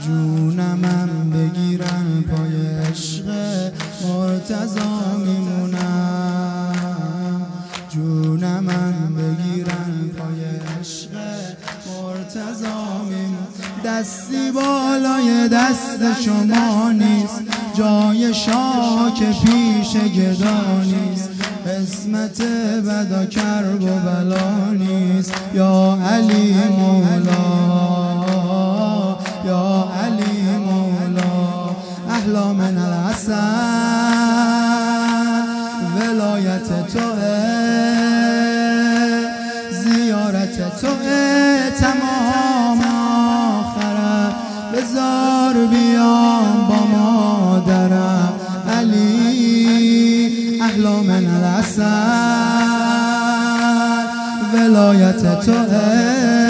جونمم بگیرن پای عشق مرتضی میمونم، جونمم بگیرن پای عشق مرتضی میمونم. دستی بالای دست شما نیست، جای شاک پیش گدا نیست، قسمت بدا کرب و بلا نیست. یا علی مولا، یا علی مولا، احلا من العسل، ولایت توه، زیارت توه، تمام آخرم بزار بیام با مادرم. علی احلا من العسل، ولایت توه،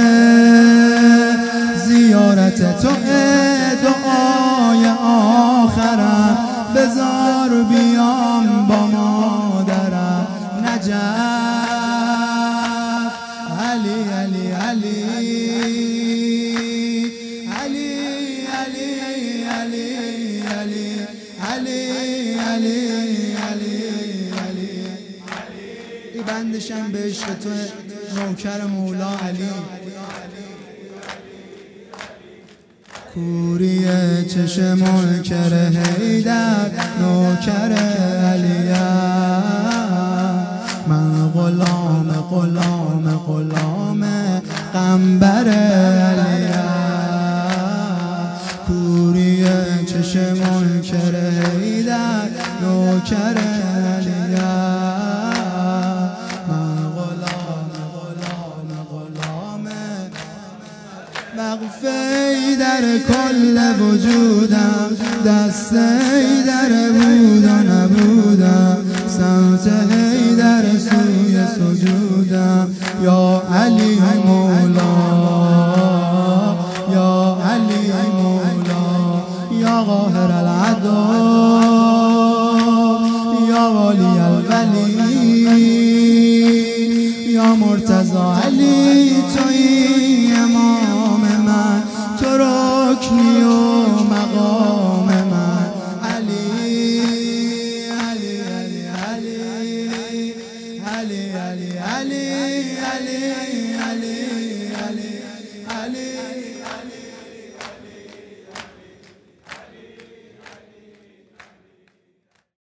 زیارت توه، دعای آخرم بزار بیام با مادرم. نجف علی علی علی علی علی علی علی علی علی علی علی. ای بندشم به عشق تو نوکر مولا علی. کوری چشم منکر حیدر نوکر علیم، من غلام غلام غلام قنبر علیم. کوری چشم منکر حیدر نوکر علیم، من غلام غلام غلام وقف در کل وجودم، دست در بود و نبودم، سمت در سوی سجودم. یا علی مولا، یا علی مولا، یا قاهر العدا، یا ولی الولی، یا مرتضی علی. تویی امام من، تو رکنی